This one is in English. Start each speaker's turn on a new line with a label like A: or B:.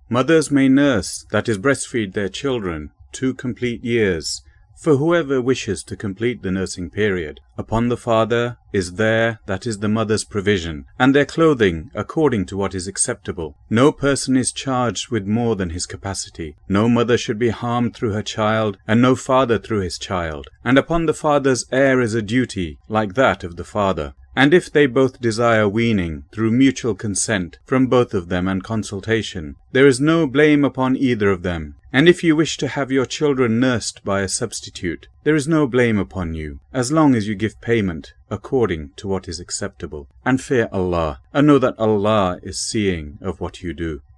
A: Mothers may nurse, that is breastfeed their children, 2 complete years, for whoever wishes to complete the nursing period. Upon the father is their, that is the mother's provision, and their clothing according to what is acceptable. No person is charged with more than his capacity. No mother should be harmed through her child, and no father through his child. And upon the father's heir is a duty like that of the father. And if they both desire weaning, through mutual consent from both of them and consultation, there is no blame upon either of them. And if you wish to have your children nursed by a substitute, there is no blame upon you, as long as you give payment according to what is acceptable. And fear Allah, and know that Allah is seeing of what you do.